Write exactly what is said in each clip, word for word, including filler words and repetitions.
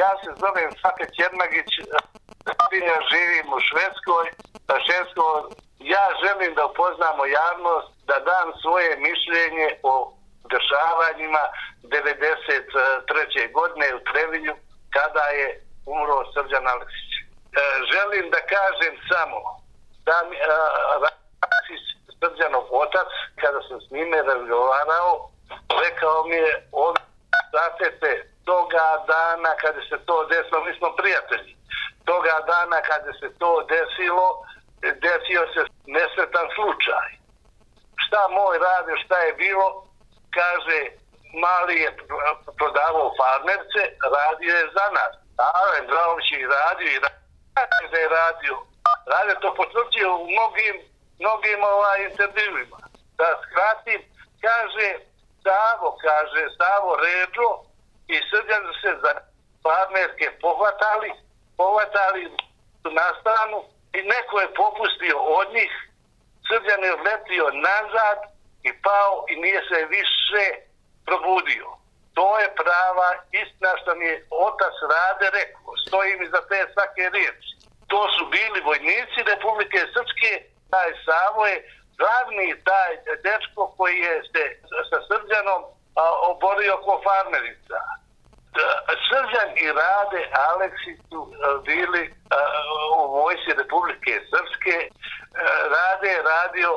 Ja se zovem Safet Jermagić, ja živim u Švedskoj, Švedskoj. Ja želim da upoznamo javnost, da dam svoje mišljenje o dešavanjima devedeset treće godine u Trebinju, kada je umro Srđan Aleksić. Želim da kažem samo da mi Aleksić, Srđanov otac, kada sam s njime razgovarao, rekao mi je od Safete toga dana kada se to desilo, mi smo prijatelji, toga dana kada se to desilo, desio se nesretan slučaj. Šta moj radio, šta je bilo, kaže, mali je prodavao farmerce, radio je za nas. Alen Draović je radio i radio da je radio. Radio to potvrđio u mnogim, mnogim ovaj, intervjuima. Da skratim, kaže, Savo, kaže, Savo Ređo i Srđan se za farmerke pohvatali, pohvatali na stranu i neko je popustio od njih, Srđan je odletio nazad i pao i nije se više probudio. To je prava istina što mi je otac Rade rekao. Stojim iza te svake riječi. To su bili vojnici Republike Srpske. Taj Savo je glavni taj dečko koji je se sa Srđanom a, oborio ko farmerica. Srđan i Rade Aleksić su bili a, u vojsci Republike Srpske. A, Rade je radio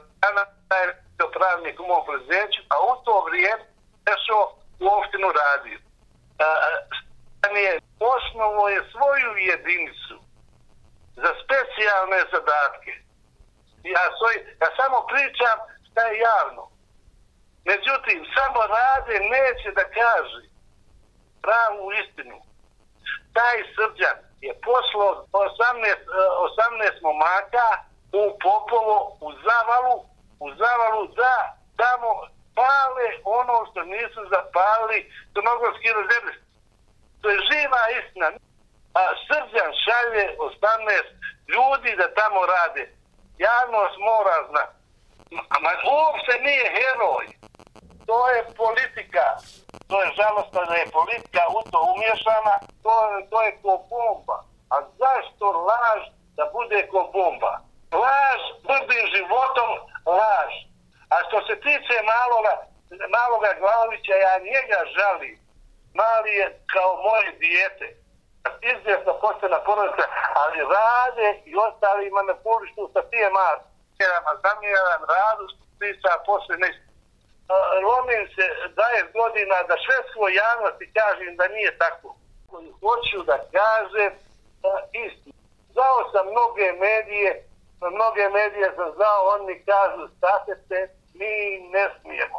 u pravnik u mom prezidenću, a u to vrijeme prešao u opštinu radio. Srđan je osnovo je svoju jedinicu za specijalne zadatke. Ja, svoj, ja samo pričam šta je javno. Međutim, samo Rade neće da kaže pravu istinu. Taj Srđan je poslao osamnaest, osamnaest momaka u Popovo, u Zavalu, u Zavalu da tamo pale ono što nisu zapalili crnogorski rezervisti. To je živa istina. A Srđan šalje osamnaest ljudi da tamo rade. Javnost mora znati. Ma uopšte nije heroj. To je politika. To je žalostno da je politika u to umješana. To je, to je ko bomba. A zašto laž da bude ko bomba? Laž brdim životom laž. A što se tiče maloga, maloga Glavovića, ja njega žalim. Mali je kao moje dijete. Izvjesno poštena porodica, ali Rade i ostali manipulištu sa tije mar. Zamjeram Radu, priča posle nešto. Lomim se dvadeset godina da švedskoj javnosti kažem da nije tako. Hoću da kažem istinu. Znao sam mnoge medije, mnoge medije sam znao, oni kažu statete, mi ne smijemo.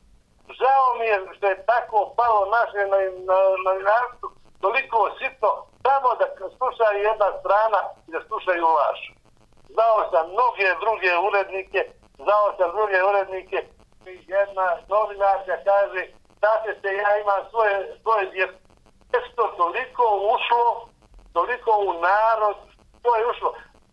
Žao mi je što je tako palo naše novinarstvo, toliko sitno, samo da slušaju jedna strana i da slušaju laž. Znao sam mnoge druge urednike, znao sam druge urednike, jedna novinarka kaže, statete, ja imam svoje, svoje djeto. Nešto toliko ušlo, toliko u narod, to je ušlo.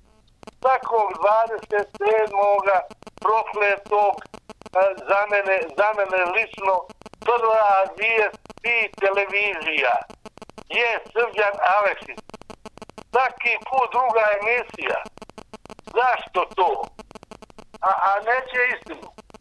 Svakog dvadeset sedmog prokletog za mene, za mene lično prva vijest i televizija je Srđan Aleksić. Svaki put druga emisija. Zašto to? A, a neće istinu.